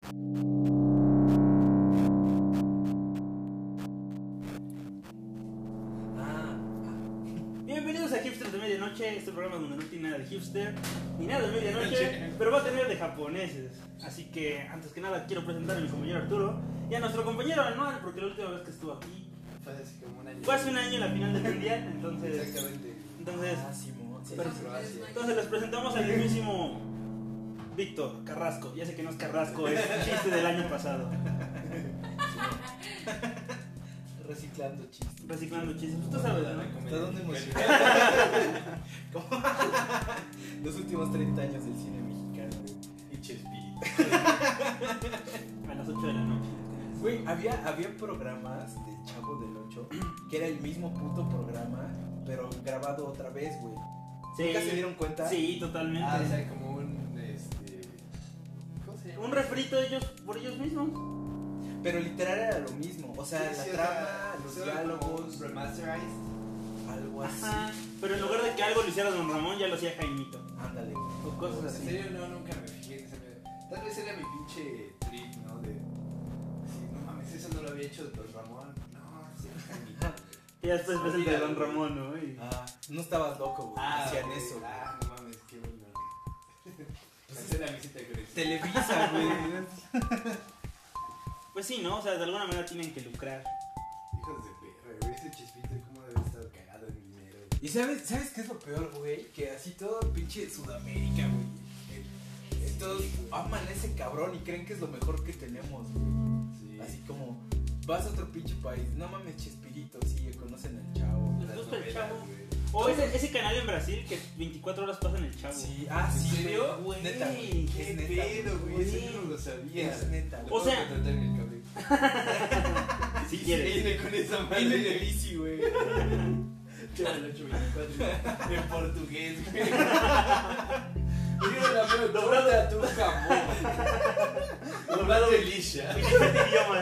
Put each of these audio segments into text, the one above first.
Bienvenidos a Hipsters de Medianoche, este programa donde no tiene nada de hipster ni nada de medianoche, pero va a tener de japoneses. Así que, antes que nada, quiero presentar a mi compañero Arturo y a nuestro compañero Anual, porque la última vez que estuvo aquí fue hace un año en la final del mundial. Entonces, exactamente. Entonces les presentamos al mismísimo Víctor Carrasco. Ya sé que no es Carrasco, es un chiste del año pasado. Reciclando chistes. Tú sabes, ¿no? ¿Hasta dónde hemos llegado? Los últimos 30 años del cine mexicano, güey. Y Chespirito. A las 8 de la noche. Güey, había programas de Chavo del 8 que era el mismo puto programa, pero grabado otra vez, güey. Sí. ¿Nunca se dieron cuenta? Sí, totalmente. Ah, o sea, como un ¿cómo se llama? Un refrito por ellos mismos. Pero literal era lo mismo. O sea, Sí, la sí, trama, los como diálogos, remasterized. algo así. Ajá. Pero en lugar de que algo lo hiciera Don Ramón, ya lo hacía Jaimito. Ándale, güey. O cosas En así. serio, no, nunca me fijé en ese medio. Tal vez era mi pinche trip, ¿no? De. Sí, no mames, eso no lo había hecho Don Ramón. No, sí, Jaimito. Y ya después ves el de Don Ramón, ¿no? No estabas loco, güey. Hacían güey. eso. Ah, no mames, qué bueno. Cancela la visita que le hice. Televisa, güey. Pues sí, ¿no? O sea, de alguna manera tienen que lucrar. Hijos de perra, güey. Ese Chespirito, ¿cómo debe estar cagado en dinero? ¿Y sabes qué es lo peor, güey? Que así todo pinche Sudamérica, güey. Todos aman a ese cabrón y creen que es lo mejor que tenemos, güey. Sí. Así como vas a otro pinche país, no mames, Chespirito, sí, conocen al chavo. Les Las gusta el novelas, Chavo. güey. O ese canal en Brasil que 24 horas pasan el Chavo. Sí, ¿En sí, serio? güey. Neta, Güey, güey. ¿Qué Es neta, pedo, güey? Eso yo no lo sabía. Es neta, Lo güey. O puedo sea- contratar en el cable. Si quieres. Viene con esa madre. Viene de bici, güey. Chavo el 824 en portugués, güey. Mira la mano, doblada a tu jamón. Doblado de lisha. 27 idiomas.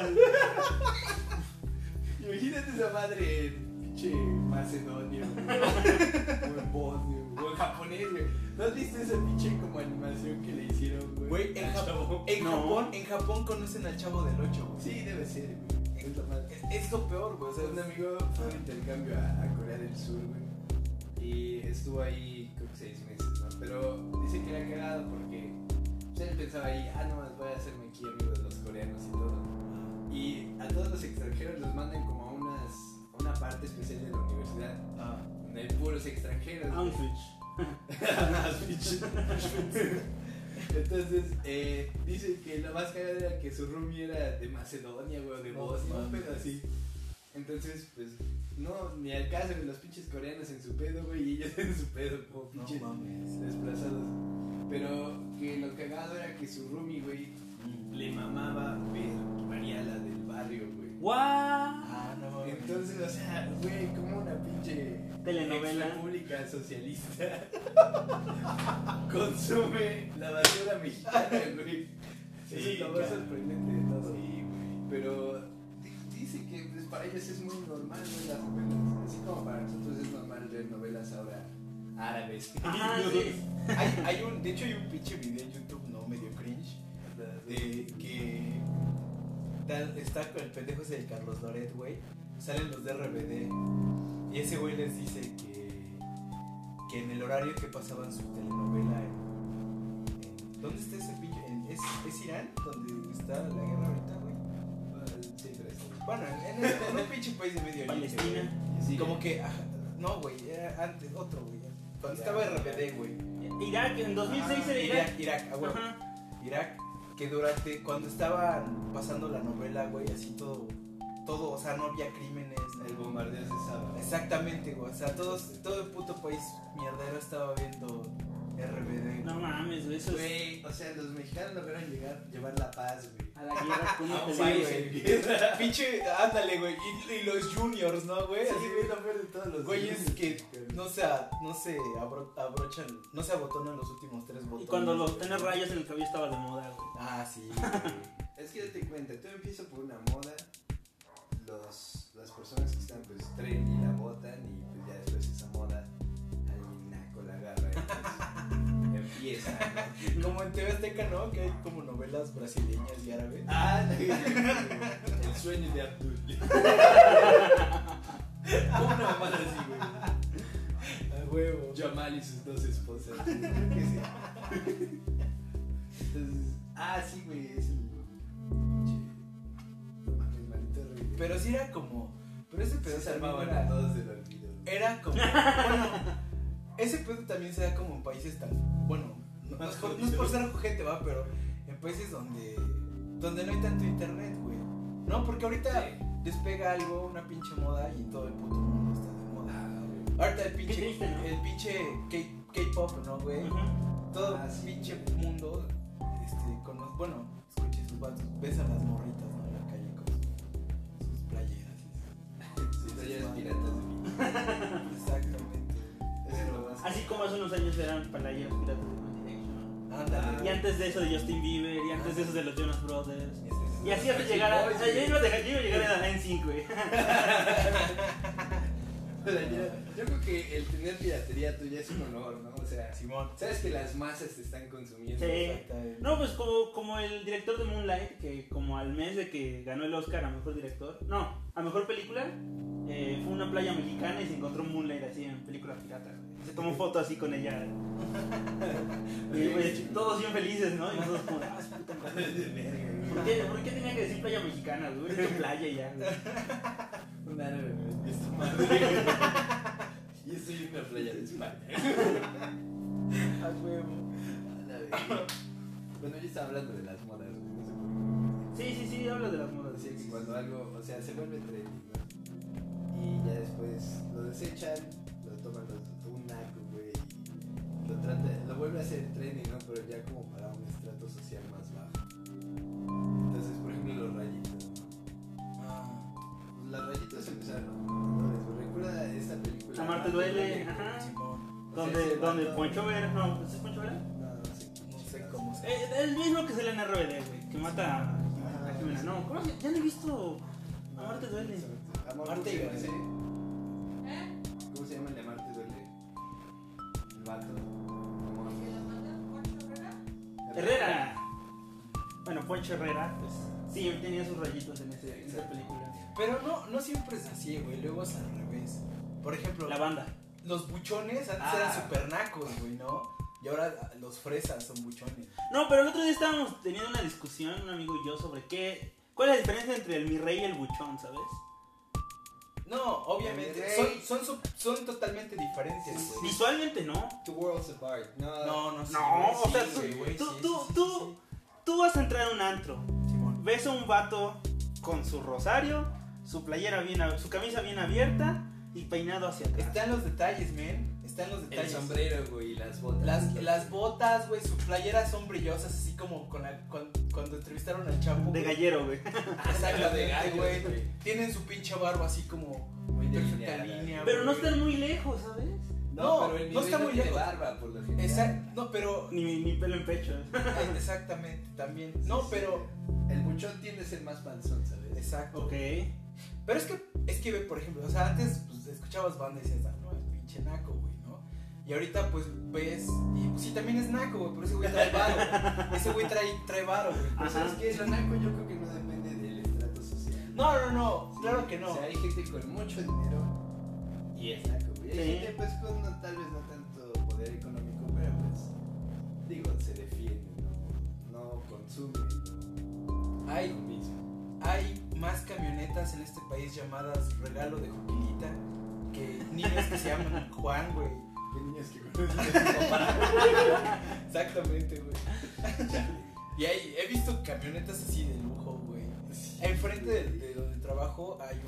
Imagínate esa madre en pinche Macedonia, güey. O en Bosnia, o en japonés, güey. ¿No has visto esa pinche como animación que le hicieron, güey? Güey, en Al chavo. Japón conocen al Chavo del 8, güey. Sí, debe ser, güey. Es la madre. Es lo peor, güey. O sea, Un amigo fue de intercambio a Corea del Sur, güey. Y estuvo ahí, creo que 6 meses, ¿no? Pero dice que era cagado porque pues, él pensaba ahí, no más voy a hacerme aquí amigo de los coreanos y todo. Y a todos los extranjeros los mandan como a una parte especial de la universidad, donde hay puros extranjeros. güey. Auschwitz. Entonces, dice que lo más cagado era que su roomie era de Macedonia, güey, o de Bosnia, un pedo así. Entonces, pues, no, ni al caso de los pinches coreanos en su pedo, güey, y ellos en su pedo, como pinches desplazados. Pero que lo cagado era que su roomie, güey, le mamaba ver Mariala del barrio, güey. ¡Guau! No. Entonces, o sea, güey, como una pinche Telenovela. república socialista consume la basura mexicana, güey. Eso es lo más sorprendente de todo. Sí, güey. Pero dice que pues, para ellos es muy normal ver las novelas. Así como para nosotros es normal ver novelas ahora árabes. Ajá, sí. De hecho hay un pinche video en YouTube, no, medio cringe, de que está con el pendejo ese de Carlos Loret, güey. Salen los de RBD y ese güey les dice que en el horario que pasaban su telenovela ¿dónde está ese pinche? ¿Es Irán? ¿Donde está la guerra ahorita, güey? Bueno, en un pinche país de Medio Oriente, Palestina. güey. Sí. Como que, no, güey, era antes, otro, güey. Cuando estaba RBD, güey. Irak, en 2006 era Irak. Irak, güey. Ajá. Irak, que cuando estaban pasando la novela, güey, así todo, o sea, no había crímenes. El bombardeo se sabe. Exactamente, güey, o sea, todo el puto país mierdero estaba viendo RBD. No mames, güey, eso es Güey, o sea, los mexicanos lograron llevar la paz, güey. a la guerra con A un el país güey. en guerra. Pinche, ándale, güey, y los juniors, ¿no, güey? Sí, Así, güey, lo peor de todos los güeyes niños que mexicanos. no se abrochan, no se abotonan los últimos 3 botones. Y cuando los tener rayas en el cabello estaba de moda, güey. Sí, güey. Es que date cuenta, todo empieza por una moda. Las personas que están pues trendy la botan y pues ya después esa moda alguien naco la agarra y pues, belleza. Como en TV Azteca, ¿no? Que hay como novelas brasileñas y árabes. El sueño de Abdul. Una mamada así, güey. A huevo. Jamal y sus 2 esposas. ¿Qué sé? Entonces, sí, güey, es el. No mames, manito horrible. Pero sí era como. Pero ese pedo Se también salvaban a era. todos del olvido. Era como. Bueno, ese pedo también se da como en países tan. Bueno, no es por ser ojete, va, pero en países donde no hay tanto internet, güey. No, porque ahorita Sí. despega algo, una pinche moda y todo el puto mundo está de moda. Ahorita el pinche. Qué triste, ¿no? El pinche K-pop, ¿no, güey? Ujú. Todo Sí. pinche mundo, bueno, escuché sus vatos, ves a las morritas, ¿no? En la calle con sus playeras. Sí, talleres piratas de mí. Exactamente. Eso es lo más. Así como hace unos años eran palayeros piratas de One Direction. Ándale. Y antes de eso de Justin Bieber, y antes de eso de los Jonas Brothers. Y así hasta Backstreet llegar a. Boys, O sea, yo güey. iba a llegar a NSYNC, güey. Yo creo que el tener piratería tuya es un honor, ¿no? O sea, Simón. sabes que las masas te están consumiendo. Sí. Exactamente. No, pues como el director de Moonlight, que como al mes de que ganó el Oscar a mejor director, no, a mejor película, fue a una playa mexicana y se encontró Moonlight así en película pirata. Se tomó foto así con ella. Y pues, todos bien felices, ¿no? Y nosotros como, su puta madre. ¿Por qué tenía que decir playa mexicana, güey? Es playa y ya, güey. Un árabe me vendió esta madre. Y estoy en una playa de España. A huevo. Bueno, yo estaba hablando de las modas, güey, no sé por qué. Sí, habla de las modas. Decía que cuando algo, o sea, se vuelve trendy, ¿no? Y ya después lo desechan, lo toman un naco, güey, y lo vuelve a hacer trendy, ¿no? Pero ya como para un estrato social más bajo. Entonces, por ejemplo, los rayitos, ¿no? Los rayitos empezaron, ¿no? ¿Recuerda esta película? Amarte duele, ajá. Simón. Donde Poncho Vera, no, ¿es Poncho Vera? No sé cómo se El mismo que sale en RBD, güey, que mata a Jimena. No, ¿cómo se llama? Ya no he visto Amarte duele. Amarte duele. duele. ¿Cómo se llama el de Amarte duele? El vato. Herrera. Bueno, Poncho Herrera, pues sí, tenía sus rayitos en esa película. Pero no siempre es así, güey. Luego es al revés. Por ejemplo, La banda. los buchones antes eran super nacos, güey, ¿no? Y ahora los fresas son buchones. No, pero el otro día estábamos teniendo una discusión, un amigo y yo, sobre cuál es la diferencia entre el mi rey y el buchón, ¿sabes? No, obviamente. El Son totalmente diferentes, güey. Visualmente no. Two worlds apart. No, sí, No, güey, o sea, sí, güey, tú vas a entrar a un antro, Simón. ves a un vato con su rosario, su playera su camisa bien abierta y peinado hacia atrás. Están los detalles, men. Están los El detalles. sombrero, güey, y las botas. Las botas, güey, sus playeras son brillosas, así como cuando entrevistaron al Chapo. De güey. gallero, güey. Exactamente, De gallos, güey. güey. Tienen su pinche barba así como Muy perfecta delineada. línea. Pero no güey. están muy lejos, ¿sabes? No, pero el no nivel está muy tiene lejos. barba, por lo general. Exacto, no, pero. Ni pelo en pecho. Exactamente, también. No, Sí, pero. El buchón tiende a ser más panzón, ¿sabes? Exacto. Ok. Pero es que, por ejemplo, o sea, antes pues, escuchabas banda y decías, no, es pinche naco, güey, ¿no? Y ahorita pues ves, y pues sí, también es naco, güey, pero ese güey trae varo. Ese güey trae varo, güey. Pero Ajá. ¿sabes qué? Lo naco yo creo que no depende del estrato social. No, claro que no. O sea, hay gente con mucho dinero y es naco, güey. Hay Sí. gente pues con tal vez no tanto poder económico, pero pues, digo, se defiende, no consume, no Hay, lo mismo. hay más camionetas en este país llamadas Regalo de Joquilita que niños que se llaman Juan, güey. ¿Qué niños que conocen a su papá? Exactamente, güey. Y he visto camionetas así de lujo, güey. Enfrente de donde trabajo hay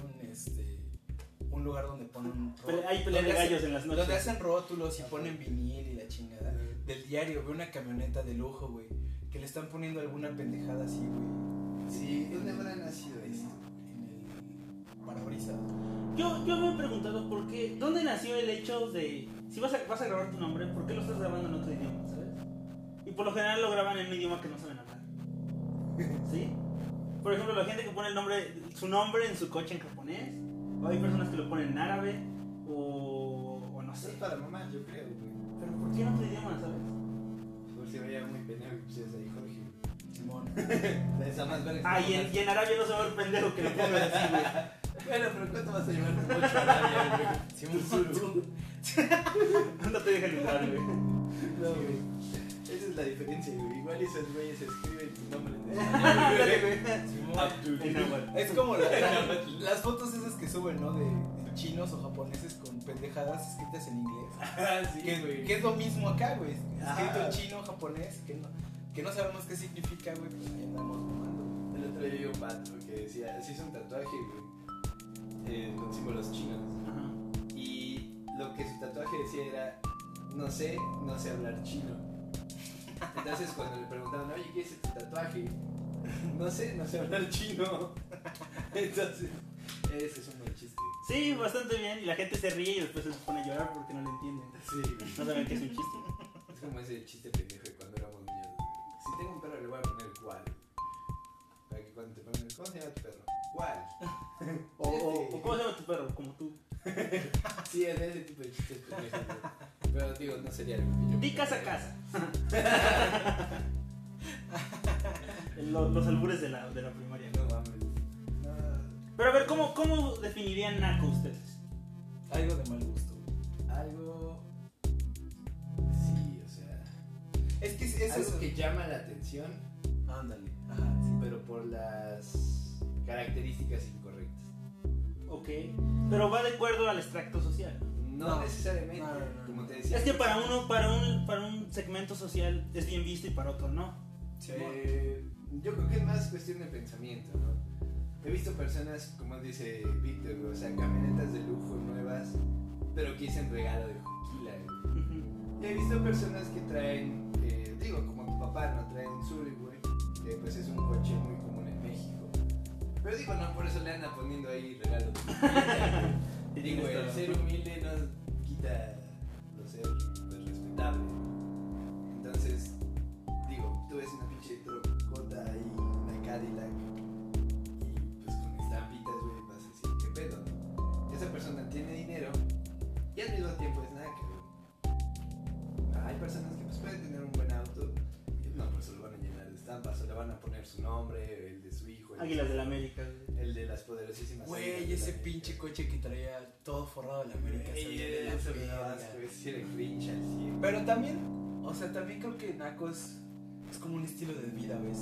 un lugar donde ponen Hay pelea de gallos en las donde noches. hacen rótulos y ponen vinil y la chingada. Del diario, veo una camioneta de lujo, güey, que le están poniendo alguna pendejada así, güey. Sí, ¿dónde habrá nacido En eso? el parabrisas. Yo me he preguntado por qué, ¿dónde nació el hecho de, si vas a grabar tu nombre, ¿por qué lo estás grabando en otro idioma, sabes? Y por lo general lo graban en un idioma que no saben hablar. ¿Sí? Por ejemplo, la gente que pone su nombre en su coche en japonés, o hay personas que lo ponen en árabe, o no Eso sé. es para mamá, yo creo, güey. Pero ¿por qué en otro idioma, sabes? se veía muy pendejo que pusieras ahí Jorge. Simón. Esa más verga. Ah, y en Arabia no se va a ver pendejo que lo pongas así, güey. Bueno, pero ¿cuánto vas a llevar con 8 a Arabia, güey? Simón. No te dejan entrar, güey. No, güey. Esa es la diferencia, güey. Igual esos güeyes escriben tu nombre en Ándale, español. güey. Simón. Abdul. En náhuatl. Es como las fotos esas que suben, ¿no? De chinos o japoneses con pendejadas escritas en inglés. Ah, sí, Que güey. es lo mismo acá, güey. Escrito en Ajá. chino, japonés, que no sabemos qué significa, güey. Pues ahí andamos mamando. El otro día vi un vato que decía, se hizo un tatuaje, güey, con símbolos chinos. Ajá. Y lo que su tatuaje decía era, no sé hablar chino. Entonces cuando le preguntaban, oye, ¿qué es tu tatuaje? No sé hablar chino. Entonces, ese es un buen chiste. Sí, bastante bien. Y la gente se ríe y después se pone a llorar porque no lo entienden. Sí, güey. No saben que es un chiste. Es como ese chiste pendejo de cuando éramos niños. Si tengo un perro le voy a poner cuál. Para que cuando te pongan, ¿cómo se llama tu perro? ¿Cuál? O ¿cómo se llama tu perro? Como tú. Sí, es ese tipo de chistes pendejos. Güey. Pero digo, no sería algo que yo... Di casa a casa. Los albures de la primaria. No mames. No. Pero a ver, ¿cómo definirían naco ustedes? Algo de mal gusto. Algo... Sí, o sea... Es que es algo eso. que llama la atención, Ándale. Ajá, sí. pero por las características incorrectas. Ok. Pero va de acuerdo al extracto social. No, No. necesariamente, No. como te decía. Es que para un segmento social es bien visto y para otro no. Yo creo que es más cuestión de pensamiento, ¿no? He visto personas, como dice Víctor, o sea, camionetas de lujo nuevas, pero que dicen regalo de Juquila, güey. Ujú. Y he visto personas que traen, digo, como tu papá, ¿no? Trae un Zurich, güey, que pues es un coche muy común en México. Pero digo, no, por eso le andan poniendo ahí regalo de Juquila. Y Digo, tienes el toda ser la- humilde no quita lo ser pues, respetable. Entonces, digo, tú ves una pinche trocota ahí, una Cadillac, y pues con estampitas, güey, vas a decir, ¿qué pedo? Esa persona tiene dinero y al mismo tiempo es nada, cabrón. Hay personas que pues pueden tener un buen auto y no, por eso lo van a llenar de estampas o le van a poner su nombre, el de su hijo, Águilas de la América. güey. el de las poderosísimas. Águilas Güey, de ese la pinche América. coche que traía todo forrado de la América. se veía de la Eso me verga. da asco, sí era cringe al 100. Pero también, o sea, también creo que naco es como un estilo de vida, ¿ves?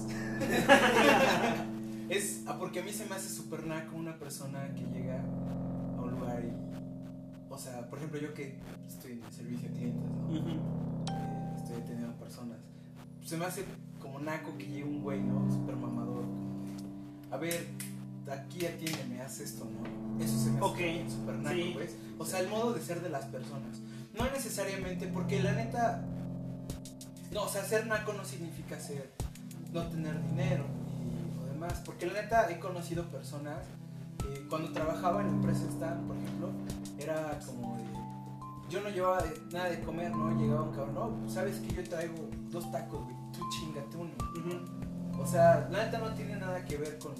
Porque a mí se me hace súper naco una persona que llega a un lugar y, o sea, por ejemplo, yo que estoy en el servicio a clientes, ¿no? Ujú. Estoy atendiendo a personas. Se me hace como naco que llegue un güey, ¿no? Súper mamador. Como de, a ver, aquí atiéndeme, haz esto, ¿no? Eso se me hace Ok, súper naco, sí. ¿ves? O sea, el modo de ser de las personas. No necesariamente, porque la neta. No, o sea, ser naco no significa no tener dinero y lo demás. Porque la neta he conocido personas que cuando trabajaba en la empresa esta, por ejemplo, era como de. Yo no llevaba nada de comer, ¿no? Llegaba un cabrón, no, pues, sabes que yo traigo 2 tacos, güey, tú chingate uno. Ujú. O sea, la neta no tiene nada que ver con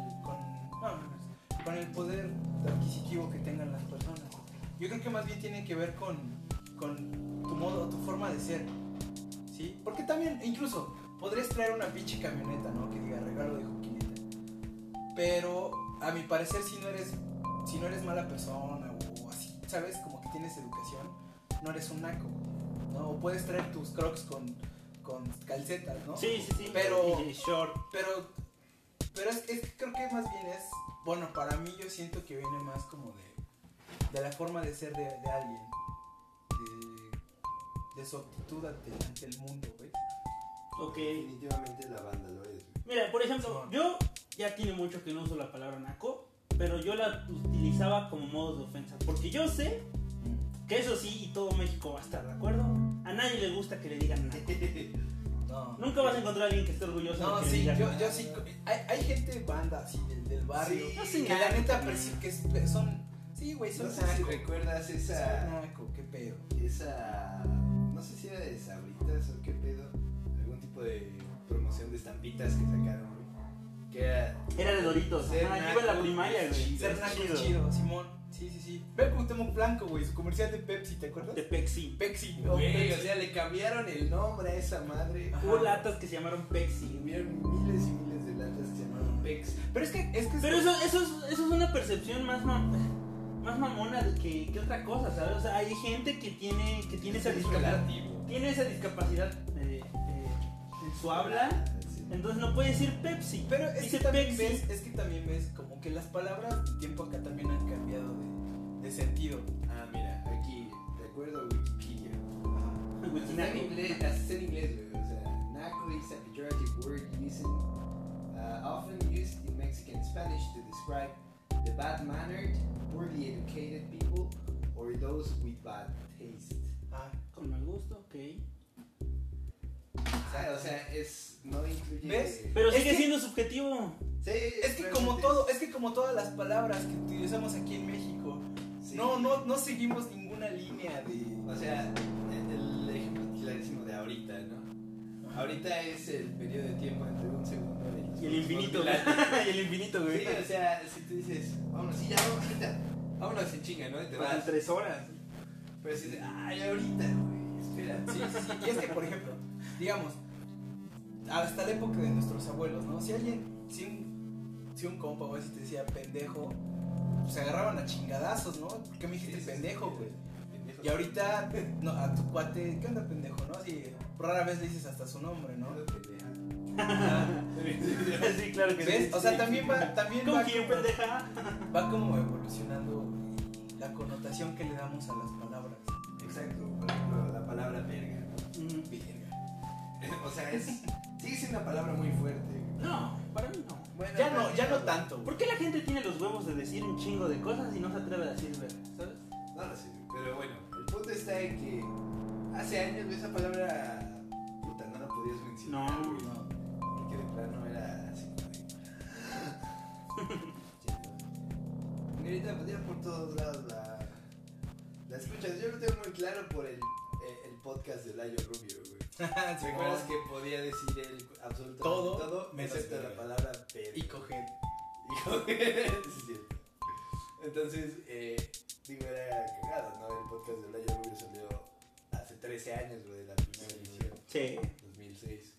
el poder adquisitivo que tengan las personas. Yo creo que más bien tiene que ver con tu modo, tu forma de ser, ¿sí? Porque también, incluso, podrías traer una pinche camioneta, ¿no? Que diga regalo de Juquilita. Pero, a mi parecer, si no eres mala persona o así, ¿sabes? Como que tienes educación, no eres un naco, ¿no? O puedes traer tus crocs con calcetas, ¿no? Sí. Pero- Y short. Pero creo que más bien es, bueno, para mí yo siento que viene más como de la forma de ser de alguien, de su actitud ante el mundo, güey. Ok. Definitivamente la banda lo es. Mira, por ejemplo, Simón. yo ya tiene mucho que no uso la palabra naco, pero yo la utilizaba como modo de ofensa. Porque yo sé que eso sí, y todo México va a estar de acuerdo, a nadie le gusta que le digan naco. No. Nunca vas a encontrar a alguien que esté orgulloso No, de que sí, le digan yo naco. sí. Hay gente banda así del barrio Sí, que la neta naco, que son. Sí, güey, son No sé si naco. recuerdas Son esa. naco, qué pedo. No sé si era de Sabritas o qué pedo. Algún tipo de promoción de estampitas que sacaron, güey. Que era. Era de Doritos. Ser Ajá, yo iba en la naco primaria, es güey. chido. Ser es naco chido. es chido, Simón. Sí. Ve Cuauhtémoc Blanco, güey, su comercial de Pepsi, ¿te acuerdas? De Pepsi. Pepsi. Güey, o sea, le cambiaron el nombre a esa madre. Ajá. Hubo latas que se llamaron Pepsi. Hubieron miles y miles de latas que se llamaron Pex. Pero es que Pero eso es una percepción más mamona que otra cosa, ¿sabes? O sea, hay gente que tiene esa discapacidad. Tiene esa discapacidad en su habla. Sí. Entonces no puede decir Pepsi. Pero es dice que también Pepsi. ves como que las palabras de tiempo acá también han cambiado de sentido. Ah, mira, aquí, de acuerdo a Wikipedia. Wikinaco. Está en inglés, güey. O sea, naco is a pejorative word often used in Mexican Spanish to describe the bad-mannered, poorly educated people or those with bad taste. Con mal gusto, ok. O sea, no incluye. ¿Ves? Pero Es sigue que- siendo subjetivo. Sí, Es que como todas las palabras que utilizamos aquí en México, sí. no seguimos ninguna línea de. O sea, el ejemplo clarísimo de ahorita, ¿no? Ahorita es el periodo de tiempo entre un segundo Y el infinito, güey. y el infinito, güey. Sí, o sea, si tú dices, vámonos, sí, ya vamos ahorita. Vámonos en chinga, ¿no? Y te Pasan vas. 3 horas. Pero si dices, ay, ahorita, güey, espera. Sí. Y es que, por ejemplo, digamos, hasta la época de nuestros abuelos, ¿no? Si un compa o así te decía pendejo, pues se agarraban a chingadazos, ¿no? ¿Por qué me dijiste pendejo, güey? Pendejo. Y ahorita, no, a tu cuate, ¿qué onda pendejo, no? Así, rara vez le dices hasta su nombre, ¿no? Sí, claro que ¿Ves? sí. O sea, también va ¿Con quién, pendeja? va como evolucionando la connotación que le damos a las palabras. Exacto, por ejemplo, la palabra verga, ¿no? Verga. O sea, sigue siendo una palabra muy fuerte. No, para mí no. Bueno, Ya no tanto. ¿Por qué la gente tiene los huevos de decir un chingo de cosas y no se atreve a decir verga? ¿Sabes? No lo sé, pero bueno, el punto está en que hace años esa palabra, puta, no la podías mencionar. No, güey, no. Porque de plano era así como de... Y ahorita pues ya por todos lados la escuchas. Yo lo tengo muy claro por el podcast de Layo Rubio, güey. ¿Te acuerdas que podía decir él absolutamente todo menos excepto verga. la palabra verga? Y coger. Sí, es cierto. Entonces, digo, era cagado, ¿no? El podcast de Layo Rubio salió hace 13 años, güey, de la primera edición. Sí. 2006.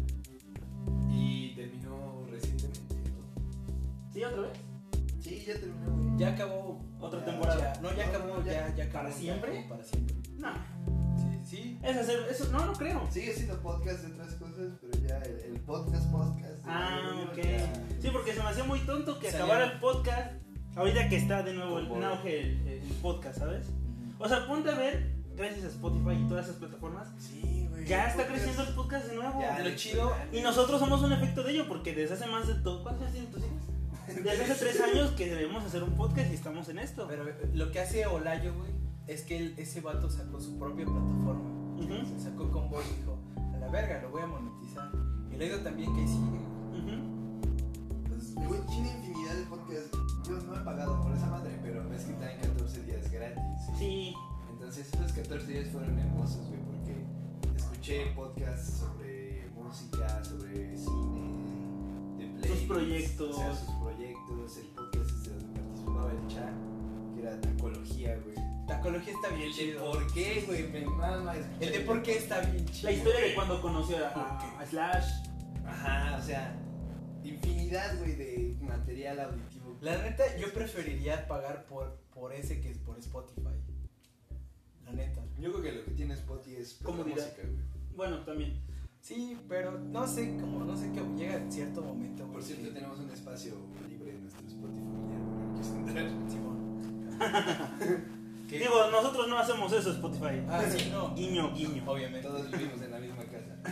Y terminó recientemente, ¿no? ¿Sí, otra vez? Sí, ya terminó, güey. Ya acabó Otra ya- temporada. ya- no, ya No, acabó, no, ya. ya acabó, ¿Para ya siempre? acabó para siempre. No. Sí. Es hacer, eso no creo. Sigue siendo podcast de otras cosas, pero ya el podcast de Ah, Layo ok. Rubio ya- Sí, porque se me hacía muy tonto que Salió. acabara el podcast. Ahorita que está de nuevo en Como- auge el podcast, ¿sabes? O sea, ponte a ver, gracias a Spotify y todas esas plataformas, Sí, güey. ya el está podcast- creciendo el podcast de nuevo. Ya, Lo chido. Y nosotros somos un efecto de ello, porque desde hace más de todo. ¿Cuántos años tienen tus hijos? Desde hace 3 años que debemos hacer un podcast y estamos en esto. Pero lo que hace Olayo, güey, es que ese vato sacó su propia plataforma. Ujú, Se sacó con Boy y dijo, a la verga, lo voy a monetizar. Y le digo también que ahí sigue. ujú. Pues, Güey, tiene infinidad de podcasts. Yo no he pagado por esa madre, pero es que están 14 días gratis. Sí, Entonces esos 14 días fueron hermosos, güey, porque escuché podcasts sobre música, sobre cine, de play. Sus proyectos. O sea, sus proyectos, el podcast donde participaba el chat, que era tacología, güey. Tacología está bien El de chido. por qué, güey, me mama escuchar El de por qué está bien chido. la historia de cuando conoció a Slash. Ajá, o sea, infinidad, güey, de material auditivo. La neta, yo preferiría pagar por ese que es por Spotify. La neta. Yo creo que lo que tiene Spotify es pura Comodidad. música, güey. Bueno, también. Sí, pero no sé que llega cierto momento. Por güey, cierto, que- tenemos un espacio libre en nuestro Spotify, Guillermo, no quieres entrar. Simón. ¿Qué? Digo, nosotros no hacemos eso, Spotify. Ah, sí, no. Guiño, guiño. Obviamente. Todos vivimos en la misma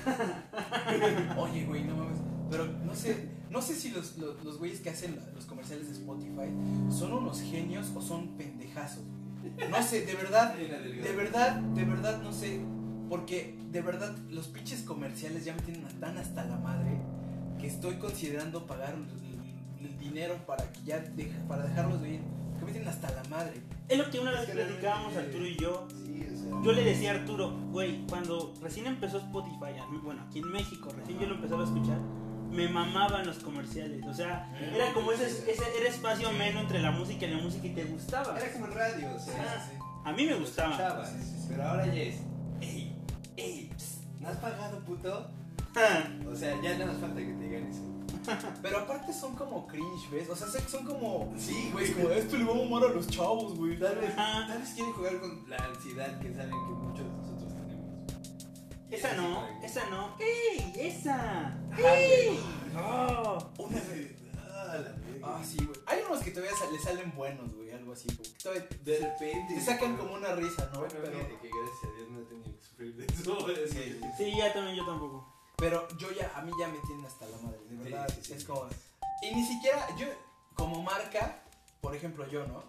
casa. Oye, güey, no mames. Pero no sé si los güeyes que hacen los comerciales de Spotify son unos genios o son pendejazos, güey. No sé, de verdad, de verdad no sé. Porque de verdad los pinches comerciales ya me tienen tan hasta la madre que estoy considerando pagar el dinero para que ya para dejarlos de ir. Que me tienen hasta la madre. Es lo que una vez Es que platicábamos realmente- Arturo y yo. Sí, o sea. Yo le decía a Arturo, güey, cuando recién empezó Spotify, bueno, aquí en México, recién yo lo empezaba a escuchar, me mamaban los comerciales. O sea, era como ese era espacio ameno entre la música y te gustaba. Era como el radio, o sea. A mí me gustaba. Escuchabas, pero ahora ya es. ¡Ey! ¿No has pagado, puto? O sea, ya no nos falta que te digan eso. Pero aparte son como cringe, ¿ves? O sea, son como... Sí, güey, como esto le va a mamar a los chavos, güey. Tal vez quieren jugar con la ansiedad que saben que muchos de nosotros tenemos. Esa no. ¡Ey! ¡Esa! Ajá, ¡Ey! güey. ¡Oh! Una de... la verga. Sí, güey. Hay unos que todavía le salen buenos, güey, algo así. Como que todavía De repente. te sacan como una risa, ¿no? Bueno, pero, fíjate que gracias a Dios no he tenido que sufrir de eso. Sí. Sí, yo tampoco. pero a mí ya me tienen hasta la madre, de verdad. Sí. Es como... Y ni siquiera, yo, como marca, por ejemplo, yo, ¿no?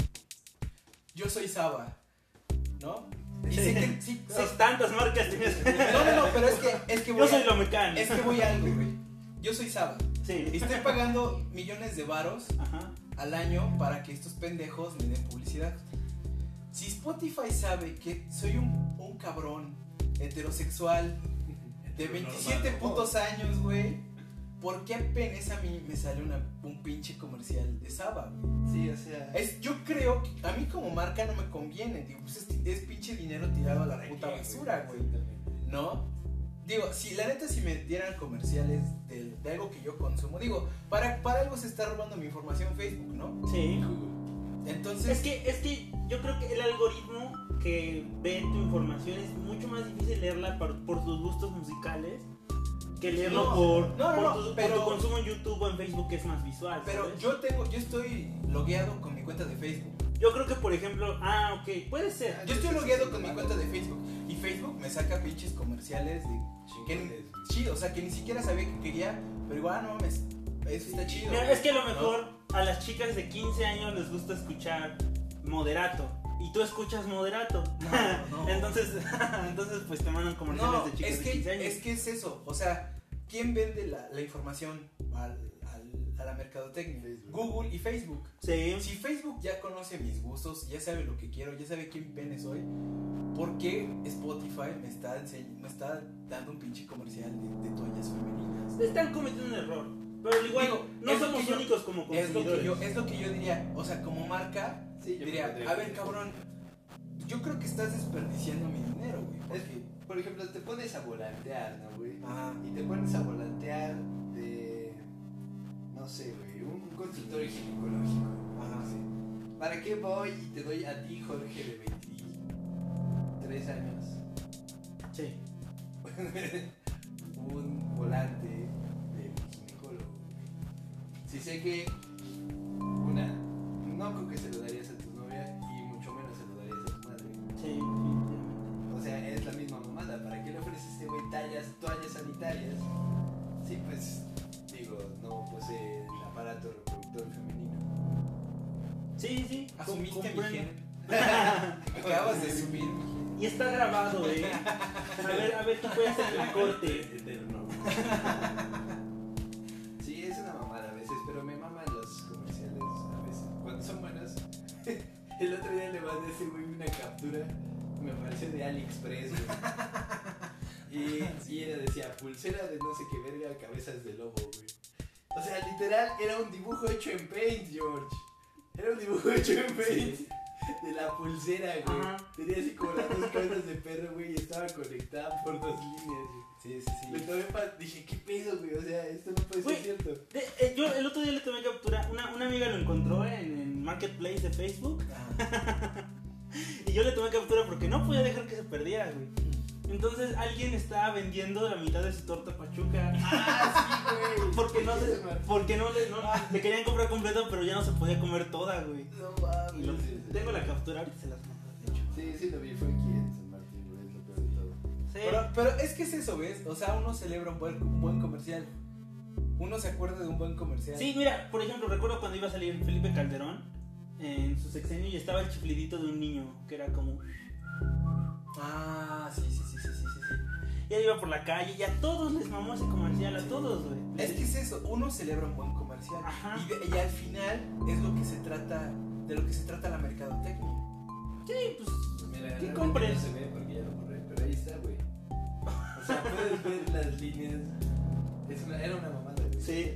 Yo soy Saba, ¿no? Y sé que... Sí, Tantas marcas tienes. no, pero es que voy Yo soy a... lo mecánico. Es que voy a algo, güey. Yo soy Saba. Sí. Y estoy pagando millones de varos Ajá. al año para que estos pendejos me den publicidad. Si Spotify sabe que soy un cabrón heterosexual de 27 putos años, güey, ¿por qué apenas a mí me sale un pinche comercial de Saba, güey? Sí, o sea. Yo creo que a mí como marca no me conviene, digo, pues es pinche dinero tirado a la puta basura, güey, ¿no? Digo, la neta si me dieran comerciales de algo que yo consumo, digo, para algo se está robando mi información Facebook, ¿no? Sí. Entonces... Es que yo creo que el algoritmo que ve tu información es mucho más difícil leerla por tus gustos musicales que leerlo por tu consumo en YouTube o en Facebook, que es más visual. Pero ¿sabes? yo estoy logueado con mi cuenta de Facebook. Yo creo que, por ejemplo, ok, puede ser. Yo estoy logueado con mi cuenta de Facebook y Facebook me saca pinches comerciales de chido, o sea, que ni siquiera sabía que quería, pero igual no mames, eso está chido. Mira, es que a lo mejor a las chicas de 15 años les gusta escuchar Moderato y tú escuchas Moderato. No. Entonces pues te mandan comerciales de chicas de 15 años. Es que es eso, o sea, ¿quién vende la información a la mercadotecnia? Facebook. Google y Facebook. Sí. Si Facebook ya conoce mis gustos, ya sabe lo que quiero, ya sabe quién pene soy, ¿por qué Spotify me está dando un pinche comercial de toallas femeninas? Están cometiendo un error. Pero igual, Digo, no es lo somos que yo- únicos como consumidores. Es lo que yo diría, o sea, como marca, Sí, yo diría, creo que a ver, cabrón, yo creo que estás desperdiciando mi dinero, güey, porque... Por ejemplo, te pones a volantear, ¿no, güey? Ajá. Y te pones a volantear de. No sé, güey, un consultorio ginecológico. Ajá, sí. ¿Para qué voy y te doy a ti, Jorge, de 23 años? Sí. Un volante del ginecólogo. Si sé que no creo que se lo darías a tu novia y mucho menos se lo darías a tu madre. Sí, definitivamente. O sea, es la misma mamada. ¿Para qué le ofreces a este güey toallas sanitarias? Sí, pues, digo, no posee el aparato reproductor femenino. Sí. Asumiste mi comprendo. género. Acabas de asumir mi género. Y está grabado, A ver, tú puedes hacer el corte. Eterno. Sí, es una mamada a veces, pero me maman los comerciales a veces. Cuando son buenos. El otro día le mandé a ese güey una captura. Me pareció de AliExpress, güey. Y ella decía, pulsera de no sé qué verga, cabezas de lobo, güey. O sea, literal, era un dibujo hecho en Paint, George. Era un dibujo hecho en Paint. Sí. De la pulsera, güey. Ajá. Tenía así como las dos cabezas de perro, güey, y estaba conectada por dos líneas, güey. Sí. Le tomé dije, ¿qué pedo, güey? O sea, esto no puede Güey, ser cierto. Yo el otro día le tomé captura. Una amiga lo encontró en Marketplace de Facebook. Y yo le tomé captura porque no podía dejar que se perdiera, güey. Entonces alguien estaba vendiendo la mitad de su torta pachuca. Ah, sí, güey. Porque no le querían comprar completo, pero ya no se podía comer toda, güey. No Y mames. tengo la captura, ahorita se las mando, de hecho. Sí, lo vi, fue aquí en San Martín, güey, es lo peor de todo. Sí. Pero es que es eso, ¿ves? O sea, uno celebra un buen comercial. Uno se acuerda de un buen comercial. Sí, mira, por ejemplo, recuerdo cuando iba a salir Felipe Calderón en su sexenio y estaba el chiflidito de un niño que era como... Ah, sí. Y él iba por la calle y a todos les mamó ese comercial, a todos, güey. Es que es eso, uno celebra un buen comercial. Ajá. Y al final es lo que se trata, de lo que se trata la mercadotecnia. Sí, pues... Mira, ¿Qué realmente compres? no se ve porque ya lo borré, pero ahí está, güey. O sea, puedes ver las líneas. Era una mamada. Sí.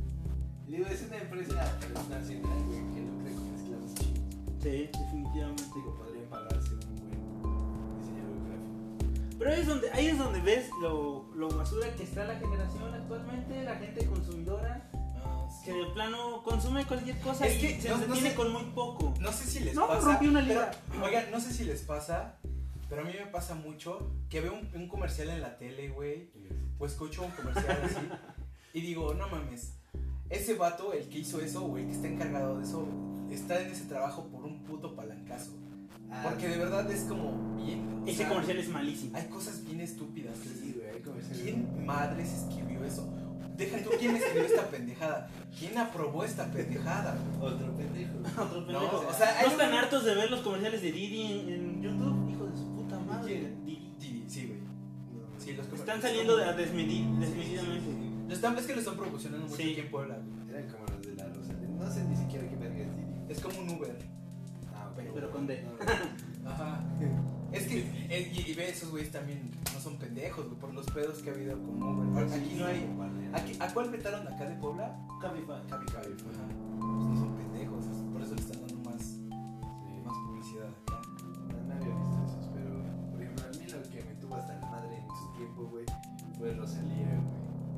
Y digo, es una empresa transnacional, güey, que lucra con esclavos chinos. Sí, definitivamente. Digo, podrían pagarse un buen diseñador gráfico. Pero ahí es donde ves lo basura que está la generación actualmente, la gente consumidora, que de plano consume cualquier cosa Es y que se no entretiene sé- con muy poco. No sé si les No, pasa. rompí una liga. Pero, oigan, no sé si les pasa, pero a mí me pasa mucho que veo un comercial en la tele, güey, o escucho un comercial así, y digo, no mames, ese vato, el que hizo eso, güey, que está encargado de eso, está en ese trabajo por un puto palancazo. Porque de verdad es como bien. o Ese sea, comercial es malísimo. Hay cosas bien estúpidas. Sí, güey, hay comerciales. ¿Quién madres escribió eso? Deja tú quién escribió esta pendejada. ¿Quién aprobó esta pendejada? Otro pendejo. Otro pendejo. o sea, hay ¿No están un- hartos de ver los comerciales de Didi en YouTube? Hijo de su puta madre. Didi. Didi, sí, güey. Sí, los Están saliendo desmedidamente. Es que lo están promocionando mucho Sí. aquí en Puebla, güey. Eran como los de la Rosalía. No sé ni siquiera qué verga es Didi. Es como un Uber. Ah, Pero con D. Ajá. Es que, y ve, esos güeyes también no son pendejos, güey, por los pedos que ha habido con Uber. Aquí no hay. ¿A cuál vetaron acá de Puebla? Cabify. Cabify. Ajá. Pues no son pendejos, por eso le están dando más publicidad acá. No había visto esos, pero por ejemplo, a mí lo que me tuvo hasta la madre en su tiempo, güey, fue Rosalía, güey.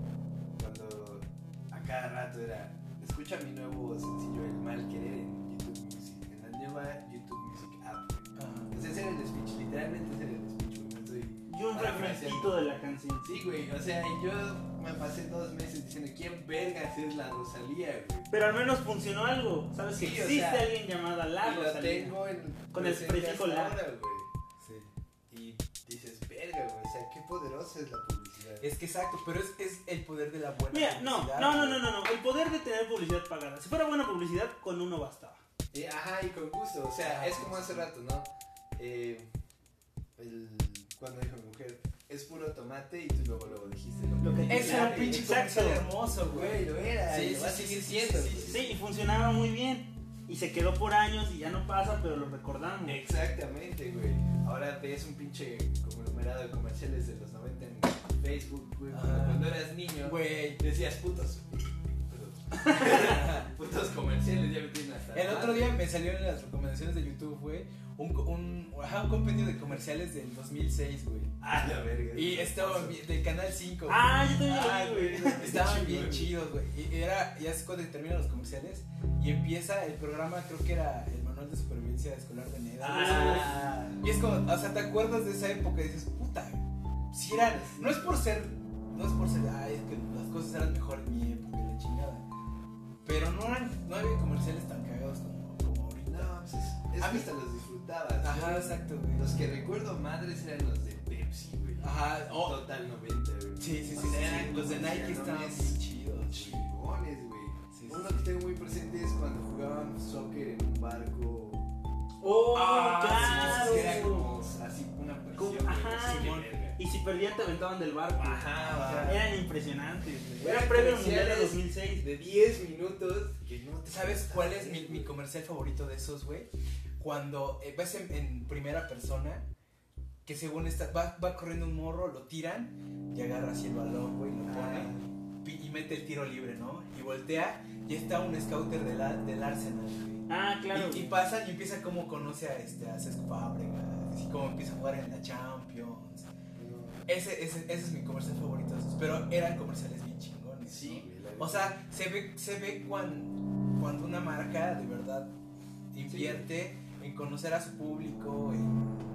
Cuando a cada rato era, escucha mi nuevo sencillo El Mal Querer en YouTube Music, en la nueva YouTube Music app, güey. Ajá. Ese era el speech, literalmente ese era el speech, güey. No estoy Yo un fragmentito de la canción. Sí, güey, o sea, yo me pasé 2 meses diciendo quién vergas es la Rosalía, güey. Pero al menos funcionó algo. Sabes que Sí, o existe sea, alguien llamada La Y lo Rosalía. tengo en Con el presente prefijo hasta la. ahora, güey. Sí. Y dices, verga, güey, o sea, qué poderosa es la publicidad. Es que exacto, pero es el poder de la buena Mira, no. publicidad. El poder de tener publicidad pagada. Si fuera buena publicidad, con uno bastaba. Ajá, y con gusto, o sea, es como hace rato, ¿no? Cuando dijo mi mujer, es puro tomate y tú luego dijiste Lo que Es un pinche Exacto. comercial hermoso, güey. Güey, lo era, Sí, y lo sí, va a sí, seguir sí, siendo, sí, güey. Sí, y funcionaba muy bien. Y se quedó por años y ya no pasa, pero lo recordamos. Exactamente, güey. Ahora ves un pinche conglomerado de comerciales de los 90 en Facebook, güey. Cuando eras niño, Güey. decías putos. Putos comerciales, ya me tienen hasta. El otro día me salió en las recomendaciones de YouTube, güey, un compendio de comerciales del 2006, güey. Ah, la verga. Y estaban del Canal 5. Ah, yo también Ah, lo vi, güey. güey. Estaban bien chidos, güey. Y era, ya es cuando terminan los comerciales y empieza el programa, creo que era el manual de supervivencia escolar de NEDA. Ah, Y es como, o sea, te acuerdas de esa época y dices, puta, si eran, no es por ser, ay, es que las cosas eran mejor en mi época y la chingada. Pero no había comerciales tan cagados como ahorita. no, pues es A que mí- hasta los disfrutabas. Ajá, güey. exacto, güey. Los que recuerdo madres eran los de Pepsi, güey. Ajá, Total 90, güey. Sí, sí, O sí, sea, sí, los de como Nike estaban chingones, bien chidos, güey. chingones, güey. Sí, sí, Uno sí. que tengo muy presente es cuando jugaban soccer en un barco. Oh, Ah, claro. Que era como así una presión. Como- güey, ajá. así, Simón. verga. Y si perdían te aventaban del barco. Ajá, o sea, Eran impresionantes, güey. Eran Era previo al Mundial de comerciales 2006. de 10 minutos que no te ¿Sabes cuál es mi comercial favorito de esos, güey? Cuando ves en primera persona que según va corriendo un morro, lo tiran y agarra así el balón, güey, lo pone y mete el tiro libre, ¿no? Y voltea y está un scouter del Arsenal, güey. Ah, claro. Y pasa y empieza como conoce a Cesc Fábregas, así como empieza a jugar en la Champions. Ese es mi comercial favorito de esos, pero eran comerciales bien chingones. Sí, ¿no? güey. la O sea, se ve cuando una marca de verdad invierte en conocer a su público y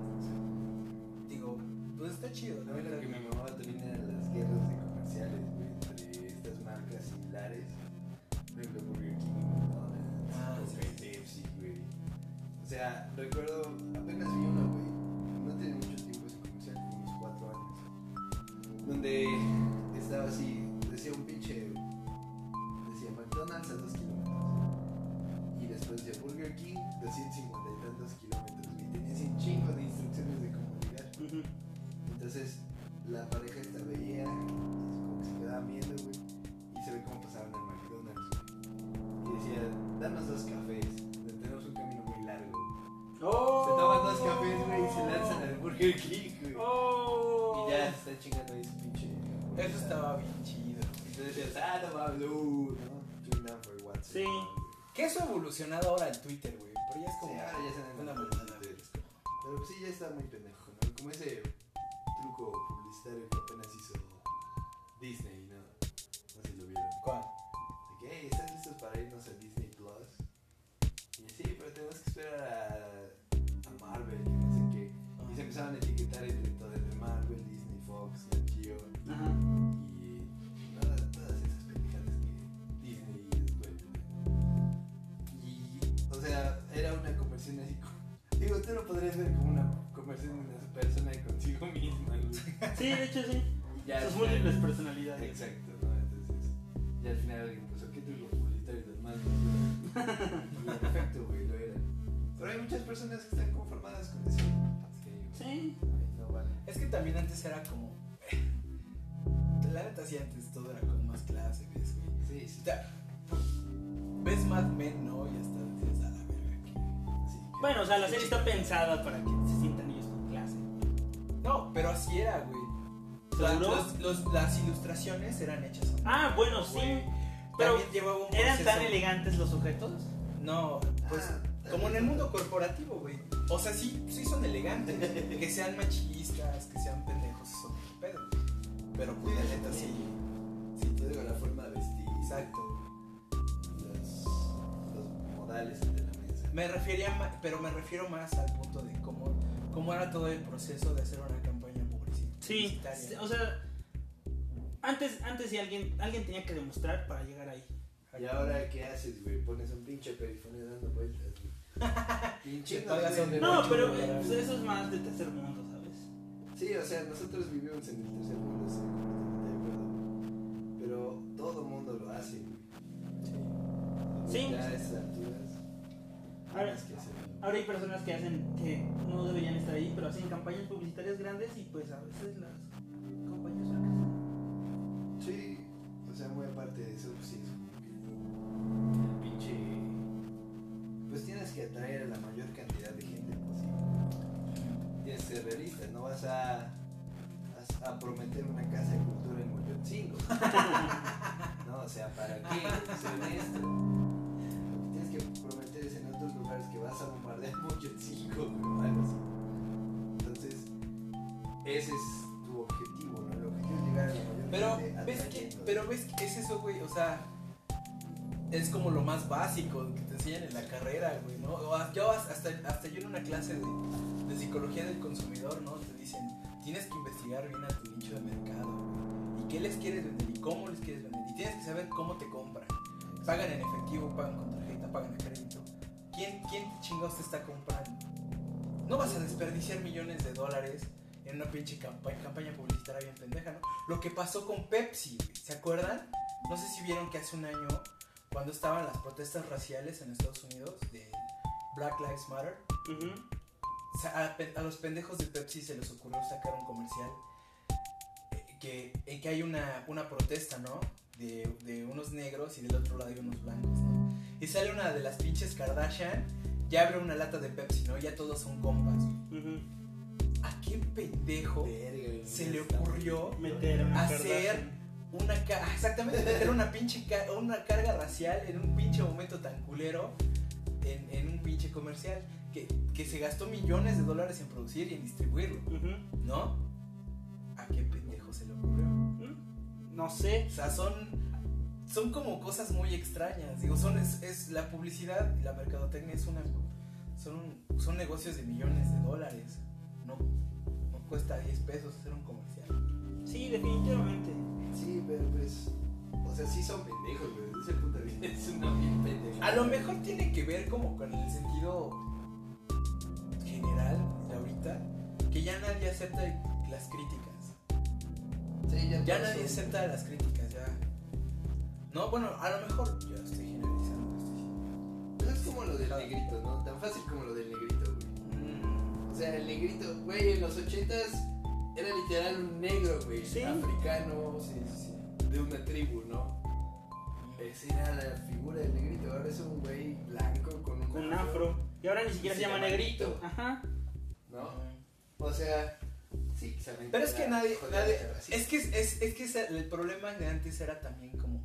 digo, pues está chido, A ¿no? mí lo que me mamaba también eran las guerras de comerciales, güey, entre estas marcas similares. Por ejemplo, Burger King y McDonald's, Ah, Coca sí. y Pepsi, güey. O sea, recuerdo, apenas vi uno, güey, no tiene mucho tiempo ese comercial, como unos 4 años, donde estaba así, decía un pinche, decía McDonald's a 2 kilómetros. Y después decía Burger King, 250 y tantos kilómetros, güey. Tenía así un chingo de instrucciones de cómo llegar. Ujú. Entonces la pareja esta veía, como que se quedaban viendo, güey, y se ve cómo pasaban al McDonald's, güey. Y decía, danos 2 cafés, tenemos un camino muy largo. Oh. Se toman 2 cafés, güey, y se lanzan al Burger King, güey. Oh. Y ya se está chingando ahí su pinche. Eso estaba bien chido. Y Entonces decías, no mames, ¿no? Tune down for what? Sí. Que eso ha evolucionado ahora el Twitter, güey. Pero ya es como. Sí, ahora ya se han una encontrado mamada. Twitter. Pero pues sí, ya está muy pendejo, ¿no? Como ese truco publicitario que apenas hizo Disney, ¿no? No sé si lo vieron. ¿Cuál? De que, hey, ¿están listos para irnos a Disney Plus? Y sí, pero tenemos que esperar a Marvel y no sé qué. Y se empezaron a etiquetar entre Marvel, Disney, Fox, Nat Geo Ajá. y todas esas pendejadas que Disney es dueño. Y, o sea, era una conversión así como... Digo, tú lo podrías ver como una conversión de una persona consigo misma, güey. Sí, de hecho sí. Ya Sus al final- múltiples personalidades. Exacto, ¿no? Entonces, ya al final alguien puso, ¿qué truco publicitario tan malo? Y en efecto, güey, lo era. Pero hay muchas personas que están conformadas con eso. Es que, Sí. ay, no vale. Es que también antes era como. La neta, sí, antes todo era con más clase, ¿ves, güey? Sí, sí. O sea, ves Mad Men, ¿no? Y hasta dices a la verga aquí. Sí, que- Bueno, o sea, la serie está pensada para que se sientan ellos con clase. No, pero así era, güey. ¿Seguro? Las ilustraciones eran hechas a mano, Ah, bueno, sí. güey. Pero También llevaba un ¿eran tan proceso- elegantes los sujetos? No, pues como en el mundo corporativo, güey. O sea, sí son elegantes. Que sean machistas, que sean pendejos, eso es otro pedo. Pero pues la neta sí. Sí, te digo, la forma de vestir. Exacto. Los modales ante la mesa. Me refiero más al punto de cómo era todo el proceso de hacer una campaña Sí. publicitaria. O sea, antes sí alguien tenía que demostrar para llegar ahí. ¿Y ahora qué haces, güey? Pones un pinche perifonio dando vueltas, güey. Pinche Te pagas un No, pero mucho, pues, eso es más de tercer mundo, ¿sabes? Sí, o sea, nosotros vivimos en el tercer mundo, estoy completamente de acuerdo. Pero todo mundo lo hace, güey. Sí. Ya a estas alturas. Ahora, tienes que hacerlo. ahora hay personas que no deberían estar ahí, pero hacen campañas publicitarias grandes y pues a veces las campañas fracasan. Sí, o sea, muy aparte de eso, pues sí, es como que el pinche. Pues tienes que atraer a la mayor cantidad de gente posible. Tienes que ser realista, no vas a prometer una casa de cultura en Moyotzingo. No, o sea, ¿para qué? Ser honesto. Lo que tienes que prometer es en otros lugares que vas a bombardear Moyotzingo o algo así. Entonces, ese es tu objetivo, ¿no? El objetivo es llegar a la mayor Pero gente ves que es eso, güey, o sea, es como lo más básico que te enseñan en la carrera, güey, ¿no? Yo hasta yo en una clase de psicología del consumidor, ¿no? Te dicen, tienes que investigar bien a tu nicho de mercado, güey, y qué les quieres vender y cómo les quieres vender, y tienes que saber cómo te compran. Pagan en efectivo, pagan con tarjeta, pagan a crédito. ¿Quién chingados te está comprando? No vas a desperdiciar millones de dólares en una pinche campaña publicitaria bien pendeja, ¿no? Lo que pasó con Pepsi, güey, ¿se acuerdan? No sé si vieron que hace un año, cuando estaban las protestas raciales en Estados Unidos de Black Lives Matter, Ujú. a los pendejos de Pepsi se les ocurrió sacar un comercial en que hay una protesta, ¿no? De unos negros y del otro lado hay unos blancos, ¿no? Y sale una de las pinches Kardashian y abre una lata de Pepsi, ¿no? Ya todos son compas, güey. Ujú. ¿A qué pendejo Verga, se le ocurrió Meter una hacer exactamente, meter una pinche una carga racial en un pinche momento tan culero en un pinche comercial que se gastó millones de dólares en producir y en distribuirlo, Ujú. ¿no? ¿A qué pendejo se le ocurrió? No sé. O sea, son como cosas muy extrañas. Digo, es la publicidad y la mercadotecnia son negocios de millones de dólares. No cuesta 10 pesos hacer un comercial. Sí, definitivamente. Sí, pero pues. O sea, sí son pendejos, pero desde ese punto de vista es una bien pendeja. A lo mejor tiene que ver como con el sentido general de ahorita, que ya nadie acepta las críticas. Sí, Ya todos nadie son- acepta las críticas, ya. No, bueno, a lo mejor yo estoy generalizando. Pues es como lo del negrito, ¿no? Tan fácil como lo del negrito, güey. O sea, el negrito, güey, en los 80s era literal un negro, güey. Sí. Africano, Sí. de una tribu, ¿no? Esa era la figura del negrito. Ahora es un güey blanco con Con afro. Y ahora ni siquiera se llama negrito. Ajá. ¿No? O sea, Sí, que se aventó Pero es que la nadie, jodida así. es que el problema de antes era también como,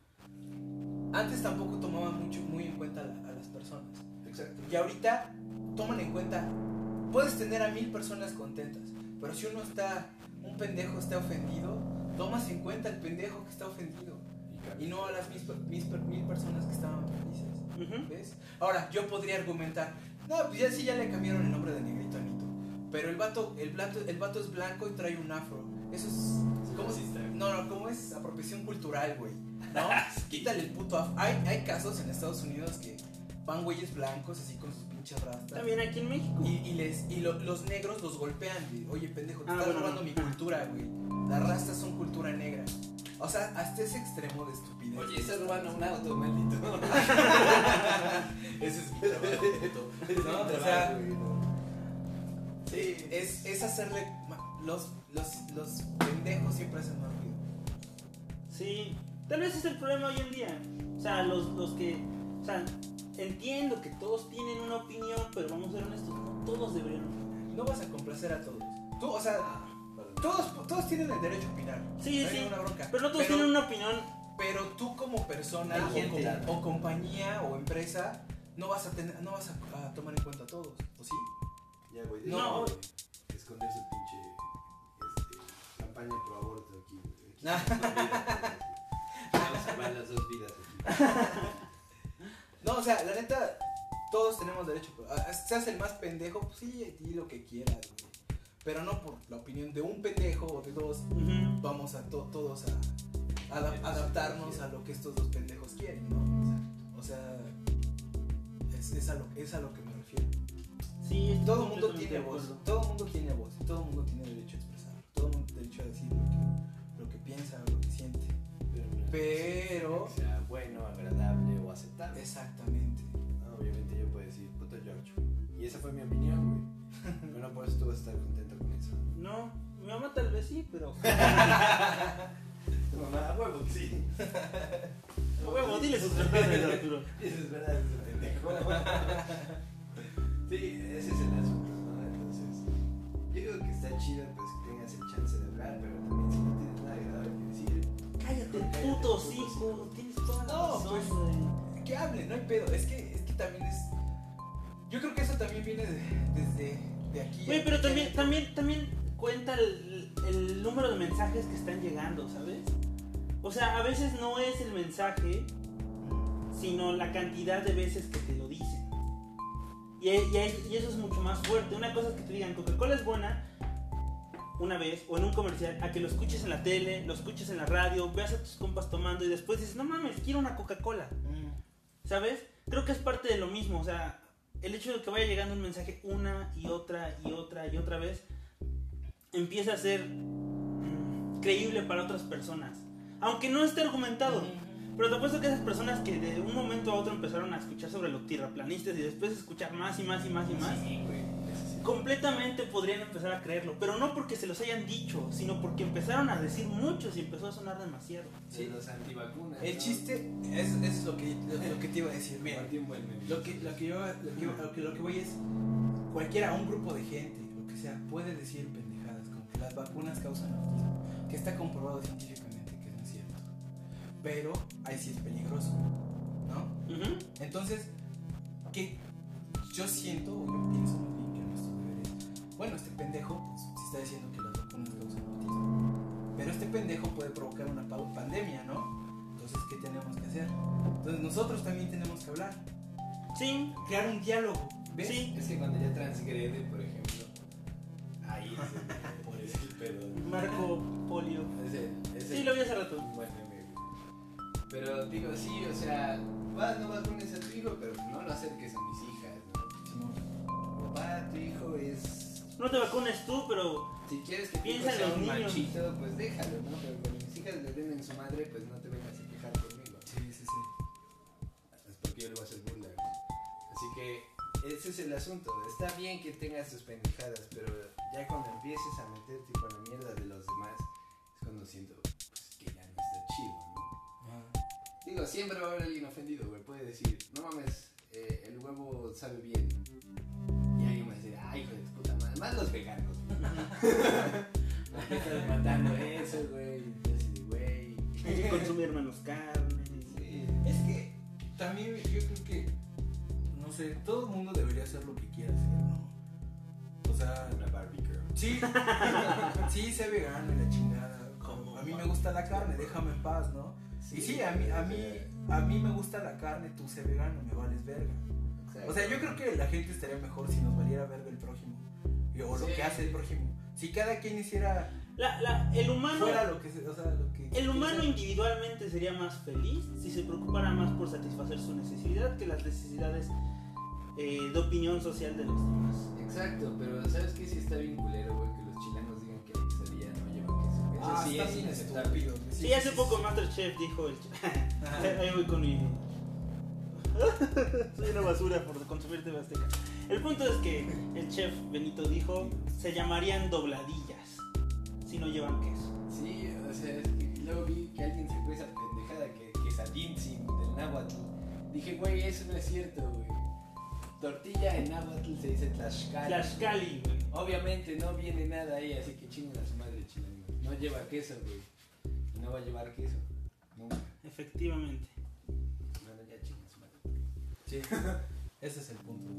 antes tampoco tomaban muy en cuenta a las personas. Exacto. Y ahorita toman en cuenta, puedes tener a 1000 personas contentas, pero si un pendejo está ofendido, tomas en cuenta al pendejo que está ofendido y no a las 1000 personas que estaban felices. Ujú. ¿Ves? Ahora, yo podría argumentar, no, pues ya le cambiaron el nombre de Negrito a Nito, pero el vato es blanco y trae un afro. Eso es, ¿cómo racista. no, ¿cómo es? Apropiación cultural, güey. ¿No? Quítale el puto afro. Hay casos en Estados Unidos que van güeyes blancos así con sus pinches rastas. También aquí en México. Los negros los golpean, güey. Oye, pendejo, te Ah, estás bueno, robando no. mi cultura, güey. Las rastas son cultura negra. O sea, hasta ese extremo de estupidez. Oye, estás robando un auto, maldito. Ese es mi trabajo, puto. No, o sea, sí, es hacerle. Los pendejos siempre hacen más ruido. Sí, tal vez es el problema hoy en día. O sea, los que. O sea, entiendo que todos tienen una opinión, pero vamos a ser honestos, no todos deberían opinar. No vas a complacer a todos. Tú, o sea, todos tienen el derecho a opinar. Sí, no hay sí. ninguna bronca. Pero no todos tienen una opinión. Pero tú como persona Hay gente. o compañía o empresa no vas a tomar en cuenta a todos, ¿o sí? Ya, güey. No. deja de esconder su pinche campaña pro aborto aquí, güey. Nah. Vamos a salvar las 2 vidas aquí. No, o sea, la neta, todos tenemos derecho. Seas el más pendejo, pues sí, di lo que quieras, güey. Pero no por la opinión de un pendejo o de dos, Ujú. vamos a todos a adaptarnos a lo que estos dos pendejos quieren, ¿no? O sea, es a lo que me refiero. Sí, estoy Todo el mundo completamente tiene de voz, acuerdo. todo el mundo tiene voz, todo el mundo tiene derecho a expresar, todo el mundo tiene derecho a decir lo que piensa, lo que siente. Pero- Que sea bueno, agradable o aceptable. Exactamente. Obviamente yo puedo decir, puto George, güey. Y esa fue mi opinión, güey. Pero no por eso tú vas a estar contento con eso. No, mi mamá tal vez sí, pero. Mamá, huevo, que sí. Huevo, dile sus verdades, Arturo. Eso es verdad, es un pendejo. Sí, ese es el asunto, ¿no? Entonces, yo digo que está chido pues que tengas el chance de hablar, pero también si no tienes nada agradable que decir, Cállate, puto hocico. Tienes toda la No, razón, pues, güey. que hable, no hay pedo. Es que también es. Yo creo que eso también viene desde aquí. Güey, pero también cuenta el número de mensajes que están llegando, ¿sabes? O sea, a veces no es el mensaje, sino la cantidad de veces que te lo dicen. Y eso es mucho más fuerte. Una cosa es que te digan Coca-Cola es buena una vez o en un comercial, a que lo escuches en la tele, lo escuches en la radio, veas a tus compas tomando y después dices, no mames, quiero una Coca-Cola. ¿Sabes? Creo que es parte de lo mismo. O sea, el hecho de que vaya llegando un mensaje una y otra y otra y otra vez empieza a ser creíble para otras personas. Aunque no esté argumentado. Pero te apuesto que esas personas que de un momento a otro empezaron a escuchar sobre los tierraplanistas y después escuchar más y más y más y más, sí, güey, eso sí. completamente podrían empezar a creerlo. Pero no porque se los hayan dicho, sino porque empezaron a decir muchos y empezó a sonar demasiado. Sí, los antivacunas. El ¿no? chiste es lo que te iba a decir. Mira, Compartí un buen meme. lo que voy es, cualquiera, un grupo de gente, lo que sea, puede decir pendejadas como que las vacunas causan autismo, que está comprobado científicamente que no es cierto. Pero ahí sí es peligroso, ¿no? Ujú. Entonces, que yo siento, o yo pienso más bien que nuestro deber es, bueno, este pendejo pues, sí está diciendo que las vacunas causan autismo, pero este pendejo puede provocar una pandemia, ¿no? Entonces, ¿qué tenemos que hacer? Entonces, nosotros también tenemos que hablar, Sí, crear un diálogo, ¿ves? sí. Es que cuando ya transgrede, por ejemplo, ahí es por ese pedo. Marco Polio. Sí, lo vi hace rato. Un buen meme, güey. Pero digo, sí, o sea, no vacunes a tu hijo, pero no lo acerques a mis hijas, ¿no? Papá, tu hijo es. No te vacunes tú, pero Si quieres que tu Piensa hijo en sea los un niños. machito, pues déjalo, ¿no? Pero cuando mis hijas le den en su madre, pues no te vengas a quejar conmigo. Sí. Es porque yo le voy a hacer burla, güey. Así que ese es el asunto. Está bien que tengas tus pendejadas, pero ya cuando empieces a meterte con la mierda de los demás, es cuando siento pues, que ya no está chido, ¿no? Digo, siempre va a haber alguien ofendido, güey. Puede decir, no mames, el huevo sabe bien. Y alguien va a decir, ay, hijo de tu puta madre. Más los veganos, güey. Ya estás matando eso, güey. Entonces, güey. Hay que consumir menos carne. Sí. Es que también yo creo que, no sé, todo el mundo debería hacer lo que quiera hacer, ¿no? O sea, Una Barbie girl. sí, sí, sé vegano y la chingada. Como A mí me gusta la carne, déjame en paz, ¿no? Y sí, a mí me gusta la carne, tú sé vegano, me vales verga. Exacto. O sea, yo creo que la gente estaría mejor si nos valiera verga el prójimo. O lo Sí. que hace el prójimo. Si cada quien hiciera El humano. fuera lo que o sea, lo que El humano que sea. individualmente sería más feliz si se preocupara más por satisfacer su necesidad que las necesidades de opinión social de los demás. Exacto, pero ¿sabes qué? Sí está bien culero, güey, que los chilenos digan que la quesadilla no lleva queso. Eso sí está es bien inaceptable. estúpido. Sí, hace poco Masterchef dijo el ahí voy con mi soy una basura por consumir TV Azteca. El punto es que el chef Benito dijo se llamarían dobladillas si no llevan queso. Sí, o sea, es que luego vi que alguien sacó esa pendejada que quesadintzin del náhuatl. Dije, güey, eso no es cierto, güey. Tortilla en náhuatl se dice tlaxcali. Tlaxcali, güey. Obviamente no viene nada ahí, así que chinguen a su madre chileno. No lleva queso, güey. Y no va a llevar queso. Nunca. Efectivamente. Bueno, ya chinguen a su madre. Sí, ese es el punto.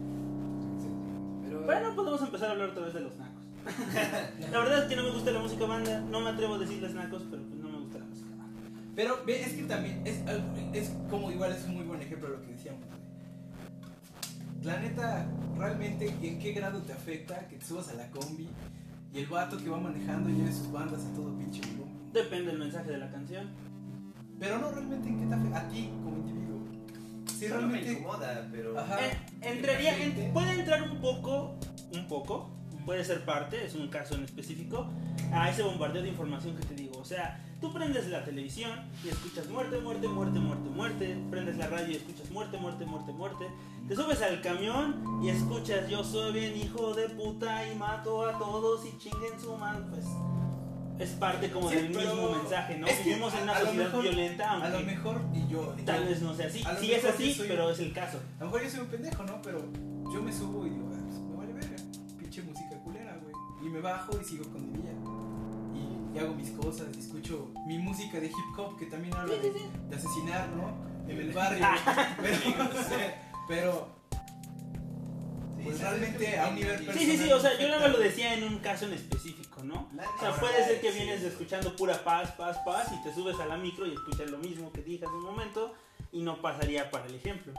Pero Bueno, podemos empezar a hablar otra vez de los nacos. La verdad es que no me gusta la música banda, no me atrevo a decirles nacos, pero pues no me gusta la música banda. Pero ve, es que también es como igual es un muy buen ejemplo de lo que decíamos. Güey. La neta, realmente, ¿en qué grado te afecta que te subas a la combi y el vato que va manejando lleve sus bandas a todo pinche volumen? Depende del mensaje de la canción. Pero no realmente en qué te afecta a ti como individuo. Sí, solo me realmente. incomoda, pero... Ajá. Entraría, puede entrar un poco, puede ser parte, es un caso en específico, a ese bombardeo de información que te digo. O sea, tú prendes la televisión y escuchas muerte, muerte, muerte, muerte, muerte, prendes la radio y escuchas muerte, muerte, muerte, muerte, te subes al camión y escuchas yo soy bien hijo de puta y mato a todos y chinguen su madre, pues es parte como Sí, del pero mismo mensaje, ¿no? es que Vivimos en una a lo sociedad mejor- violenta, A lo aunque mejor, y yo. tal vez no sea así. a lo Sí es mejor así, yo soy- pero es el caso. A lo mejor yo soy un pendejo, ¿no? Pero yo me subo y digo, ah, pues me vale verga. Pinche música culera, güey. Y me bajo y sigo con mi día. Y hago mis cosas, y escucho mi música de hip hop que también habla de asesinar, ¿no? En el barrio. pero pues realmente a un nivel Sí, personal. sí, sí, o sea, yo nada más lo decía en un caso en específico, ¿no? O sea, Ahora, puede ser que sí, vienes sí. escuchando pura paz, paz, paz y te subes a la micro y escuchas lo mismo que dije hace un momento y no pasaría para el ejemplo.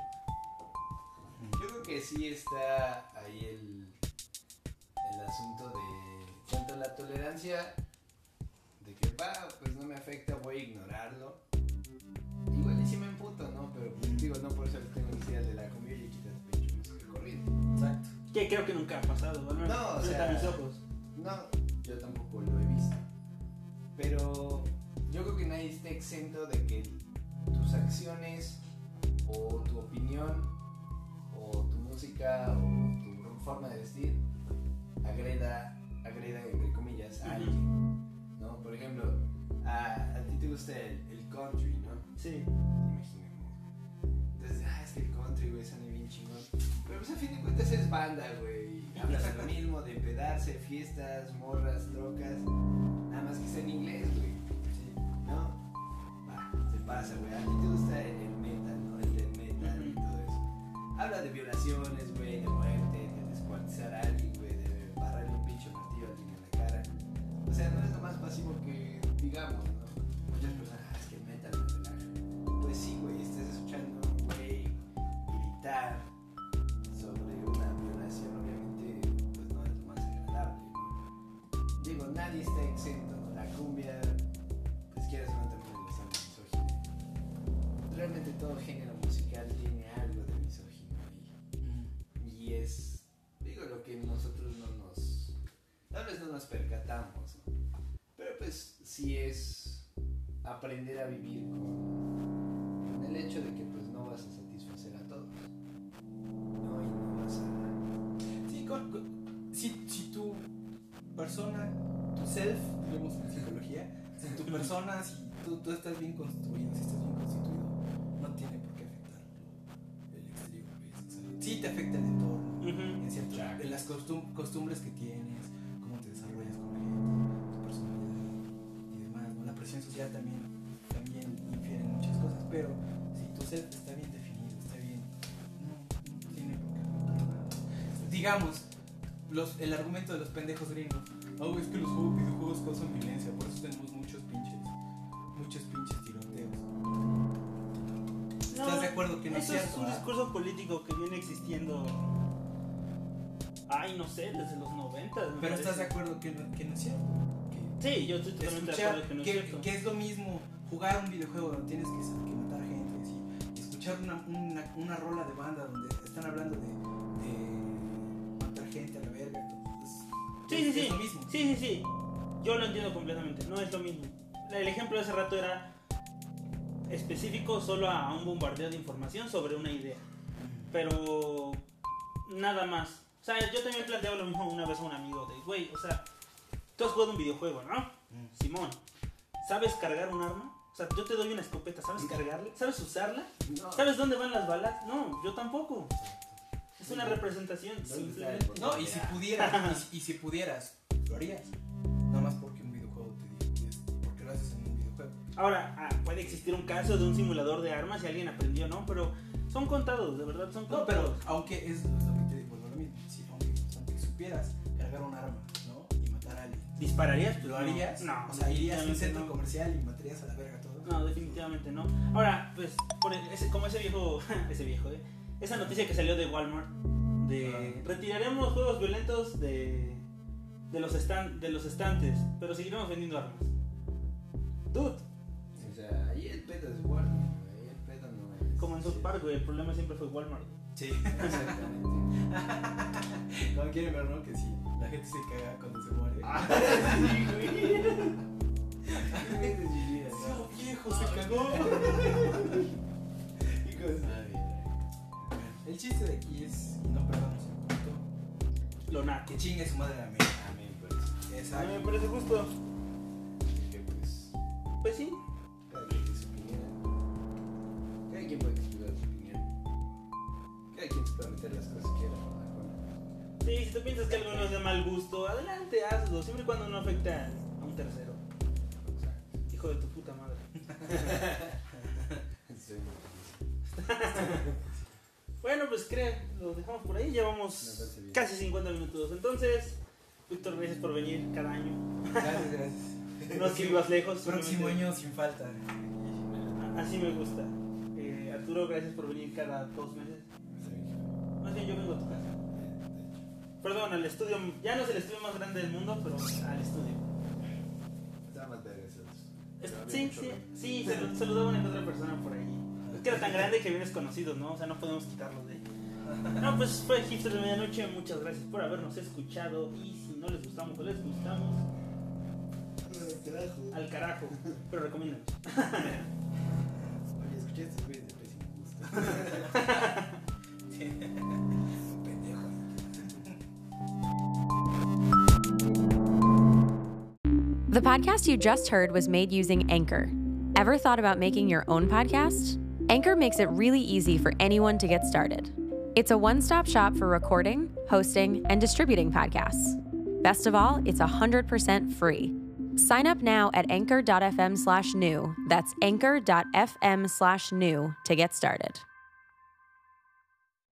Yo creo que sí está ahí el asunto de tanto la tolerancia de que pues no me afecta, voy a ignorarlo. Igual y si me emputo, ¿no? Pero pues, digo, no por eso tengo necesidad de la comida y quitas pecho música corriente. Exacto. Que creo que nunca ha pasado, ¿no? No, o Frente sea, a mis ojos. No, yo tampoco lo he visto. Pero yo creo que nadie está exento de que tus acciones o tu opinión o tu música o tu forma de vestir agreda entre comillas a alguien, ¿no? Por ejemplo, a ti te gusta el country, ¿no? Sí. Imaginemos. Entonces, es que el country, güey, suena bien chingón. Pero pues a fin de cuentas es banda, güey. Hablas de lo mismo, de pedarse, fiestas, morras, trocas. Nada más que está en inglés, güey. Sí. ¿No? Se pasa, güey. A ti te gusta el metal, ¿no? El death metal y todo eso. Habla de violaciones, güey, de muerte, de descuartizar a alguien, güey, de barrarle un pinche martillo a alguien en la cara. O sea, no es lo más pasivo que digamos, ¿no? Muchas personas, es que el metal me relaja. Pues sí, güey, estás escuchando a un güey gritar sobre una violación, obviamente, pues no es lo más agradable, ¿no? Digo, nadie está exento, ¿no? La cumbia, pues quieras o no, también es bastante misógina. Realmente todo género musical tiene algo de misoginia ahí. Y es, digo, lo que nosotros tal vez no nos percatamos, ¿no? Pero pues sí es aprender a vivir con el hecho de que pues no vas a satisfacer a todos, ¿no? Y no vas a... Sí, si tu persona, tu self, digamos en psicología, si tu persona, si tú estás bien construido, si estás bien constituido, no tiene por qué afectar el exterior. Sí te afecta el entorno, Ujú. en cierto, en las costumbres que tienes, cómo te desarrollas con la gente, tu psicología también infiere en muchas cosas, pero si tu self está bien definido, está bien, no tiene por qué afectar nada. Digamos, el argumento de los pendejos gringos, oh, es que los videojuegos causan violencia, por eso tenemos muchos pinches tiroteos. ¿Estás de acuerdo que no es cierto? Es un discurso político que viene existiendo, no sé, desde los 90. Pero ¿estás de acuerdo que no es cierto? Sí, yo estoy totalmente de acuerdo que no es cierto. Que es lo mismo jugar un videojuego donde tienes que matar gente, así, y escuchar una rola de banda donde están hablando de matar gente a la verga. Entonces, es lo mismo. Sí. Yo lo entiendo completamente. No es lo mismo. El ejemplo de hace rato era específico solo a un bombardeo de información sobre una idea. Pero nada más. O sea, yo también planteaba lo mismo una vez a un amigo de, güey, o sea, tú has jugado un videojuego, ¿no? Simón, ¿sabes cargar un arma? O sea, yo te doy una escopeta, ¿sabes cargarla? ¿Sabes usarla? No. ¿Sabes dónde van las balas? No, yo tampoco. Es una representación, simplemente. No, y si pudieras, lo harías. Nada más porque un videojuego te dijo, porque lo haces en un videojuego. Ahora, puede existir un caso de un simulador de armas y alguien aprendió, ¿no? Pero son contados, de verdad son contados. No, pero aunque es lo que te digo, lo mismo. Sí, aunque supieras cargar un arma, ¿no? Y matar a alguien. ¿Dispararías? Pues ¿Lo harías? No. O sea, irías a un centro no. comercial y matarías a la verga todo. No, definitivamente no. Ahora, pues, como ese viejo, esa noticia que salió de Walmart, retiraremos juegos violentos de los estantes, pero seguiremos vendiendo armas. Dude. O sea, ahí el pedo es Walmart, ahí el pedo no es... Como en South Park, güey, el problema siempre fue Walmart. Sí. Exactamente. Como quieren ver, ¿no? Que sí, la gente se caga cuando se muere. Sí, güey. ¡Oh, viejo, se cagó! Y cosas. El chiste de aquí es, y no perdamos el punto, Lo naco. que chingue su madre a mí. A mí me parece. A mí Exacto. me parece justo. Que pues, Pues sí. cada quien tiene su opinión. Cada quien puede expresar su opinión. Cada quien se puede meter las cosas que quiera. Sí, si tú piensas que algo no es de mal gusto, adelante, hazlo, siempre y cuando no afecte a un tercero. Exacto. Hijo de tu puta madre. Soy muy feliz. Bueno, pues lo dejamos por ahí, Me llevamos parece bien. casi 50 minutos. Entonces, Víctor, gracias por venir cada año. Gracias. No es que vivas lejos. Próximo simplemente- año sin falta. Así me gusta. Arturo, gracias por venir cada 2 meses. Más bien yo vengo a tu casa. Perdón, al estudio, ya no es el estudio más grande del mundo, pero al estudio. Está más verga eso. Sí, saludaba a una que otra persona por ahí. Es que era tan grande que bien desconocidos, ¿no? O sea, no podemos quitarlos de ahí. No, pues fue Hipster de Medianoche. Muchas gracias por habernos escuchado. Y si no les gustamos o les gustamos, al carajo. Pero recomiéndanos. Oye, escuché estos güeyes de pésimo gusto. Pendejo. The podcast you just heard was made using Anchor. Ever thought about making your own podcast? Anchor makes it really easy for anyone to get started. It's a one-stop shop for recording, hosting, and distributing podcasts. Best of all, it's 100% free. Sign up now at anchor.fm/new. That's anchor.fm/new to get started.